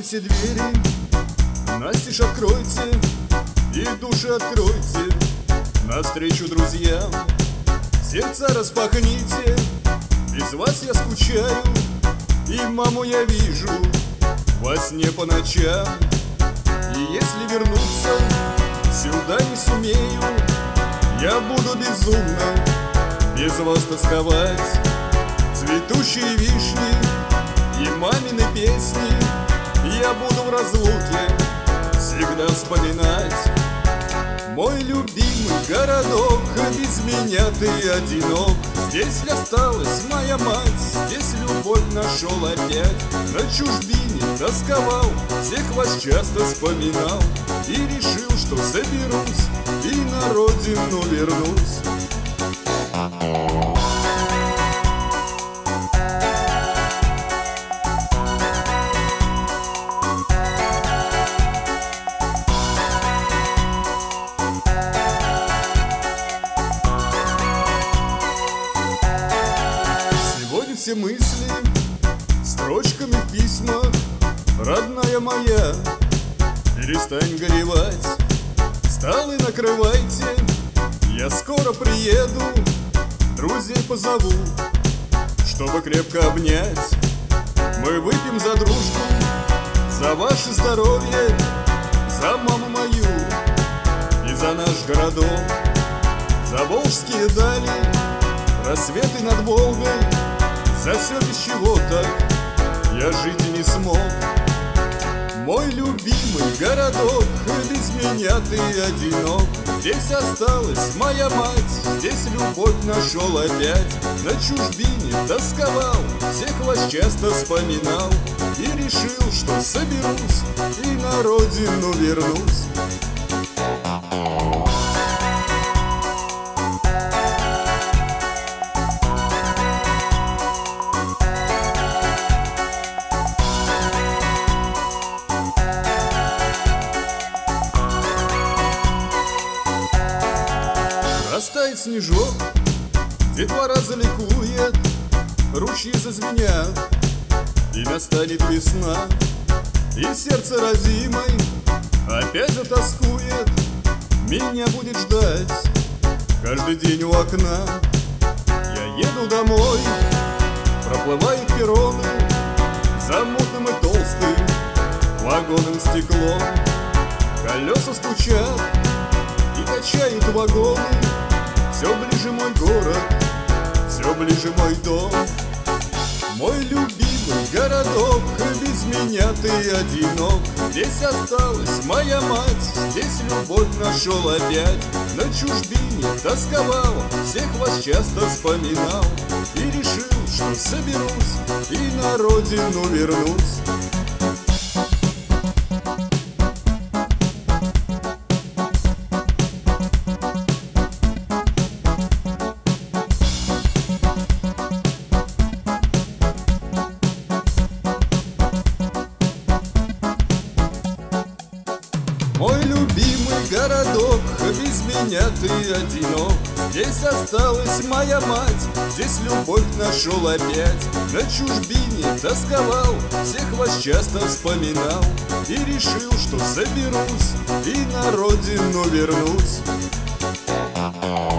все двери, настежь откройте, и души откройте, навстречу друзьям. Сердца распахните, без вас я скучаю, и маму я вижу во сне по ночам. И если вернуться сюда не сумею, я буду безумно без вас тосковать. Цветущие вишни и мамины песни я буду в разлуке всегда вспоминать. Мой любимый городок, без меня ты одинок. Здесь осталась моя мать, здесь любовь нашел опять. На чужбине тосковал, всех вас часто вспоминал, и решил, что соберусь и на родину вернусь. Все мысли строчками в письмах, родная моя, перестань горевать. Столы накрывайте, я скоро приеду, друзей позову, чтобы крепко обнять. Мы выпьем за дружбу, за ваше здоровье, за маму мою и за наш городок, за волжские дали, рассветы над Волгой. За все, без чего так я жить и не смог. Мой любимый городок, без меня ты одинок. Здесь осталась моя мать, здесь любовь нашел опять. На чужбине тосковал, всех вас часто вспоминал, и решил, что соберусь и на родину вернусь. Растает снежок, детвора заликует, ручьи зазвенят, и настанет весна. И сердце родимой опять затоскует, меня будет ждать каждый день у окна. Я еду домой, проплывают перроны за мутным и толстым вагонным стеклом. Колеса стучат и качают вагоны. Все ближе мой город, все ближе мой дом. Мой любимый городок, без меня ты одинок. Здесь осталась моя мать, здесь любовь нашел опять. На чужбине тосковал, всех вас часто вспоминал, и решил, что соберусь и на родину вернусь. Мой любимый городок, без меня ты одинок. Здесь осталась моя мать, здесь любовь нашел опять. На чужбине тосковал, всех вас часто вспоминал, и решил, что соберусь и на родину вернусь.